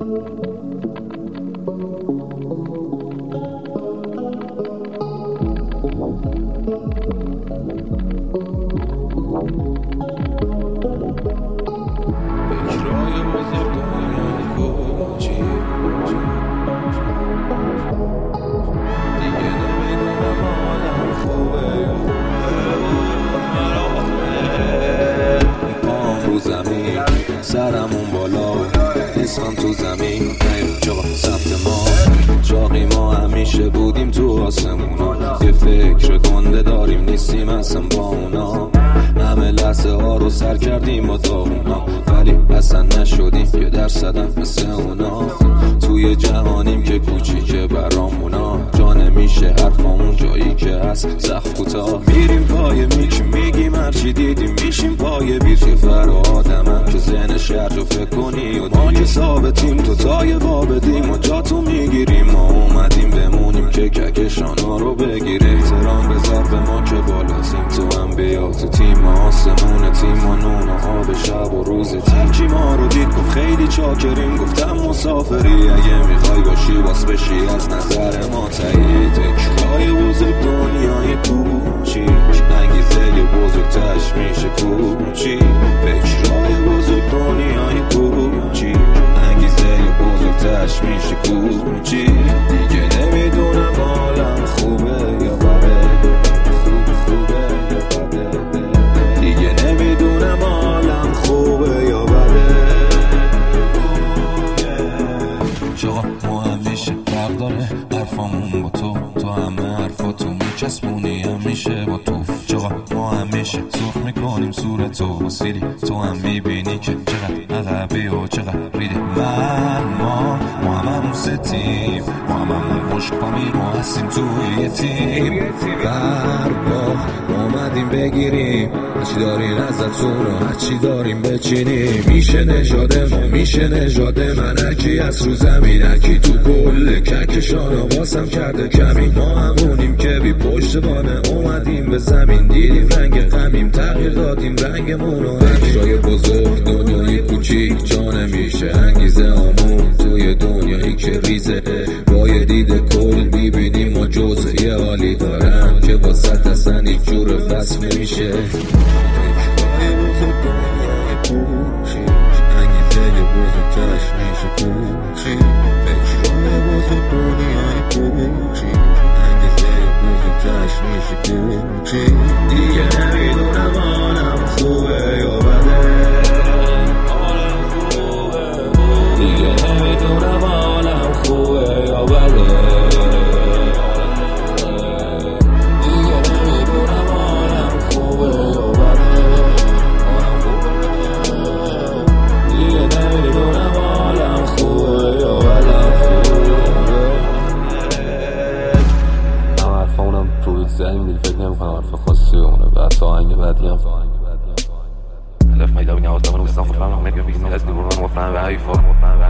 سرمون بالا اسمم تو زمین نیم جا ثبت ما چاقی ما همیشه بودیم تو آسمونا یه فکر گنده داریم نیستیم اصلا با اونا همه لحظه ها رو سر کردیم با داغونا ولی اصلا نشدیم یه درصدم مثل اونا توی جهانیم که کوچیکه برامونا جا نمیشه حرفامون جایی که هست سخت کوتاه میریم پای میک میگیم هرچی دیدیم میشیم پای بیر که فر آدمم که ذهن شهر رو فکر کنی و ما که ثابتیم تو تای وا بدیم و جا تو میگیریم ما اومدیم بمونیم که ککشانا رو بگیریم احترام بذار به ما که بالا تیم تو هم بیا تو تیم آسمون تیم و نون و آب شب و روز تیم کی ما رو دید گفت خیلی چاکریم گفتم مسافری اگه میخوای باشی باس بشی از نظر ما تایید فکرهای بزرگ دنیای کوچیک انگیزه بزرگتش میشه کوچیک فکرهای بزرگ دنیای کوچیک انگیزه بزرگتش میشه کوچیک دیگه نمیدونم حالم خوبه یا بده خوبه یا بده دیگه نمیدونم حالم خوبه یا بده چقا ما همیشه فرق داره حرفامون با تو همه حرفاتو میچسبونی همیشه با تو چقا ما همیشه سرخ میکنیم صورتو با سیلی تو هم میبینی که چقدر عقبی و چقدر ریدی ما هممون ستیم ما هممون مشک پامیر ما هستیم توی یه تیم برگاه اومدیم بگیریم هرچی دارین ازتون و هرچی داریم بچینیم میشه نژاد ما میشه نژاد من هرکی از رو زمین هرکی تو کل کهکشان واسم کرده کمی ما همونیم که بی پشتوانه اومدیم به زمین دیدیم رنگ غمیم تغییر دادیم رنگمون و فکرای بزرگ دنیای کوچیک جا نمیشه انگیزه آمون توی دنیایی که ریزه با یه دید کل میبینیم ما جزء یه حالی دارم که واسط اصلا هیچ جور وصف نمیشه فکرای بزرگ دنیای کوچیک انگیزه بزرگتش میشه کوچیک فکرای بزرگ دنیای کوچیک انگیزه بزرگتش میشه کوچیک دیگه نمیدونم حالم خوبه یا بده دیگه نمیدونم حالم خوبه یا بده دیگه نمیدونم حالم خوبه یا بده دیگه نمیدونم حالم خوبه یا بده هم حرفاونم روی زنی میدی فکر نمیکنم حرف خاصی اونه بعد تا آهنگ بعدی هم هدف ما يداوي نعوض لما نوصل فرنا ما يبي ناس دي ورنا وفرنا بعيفة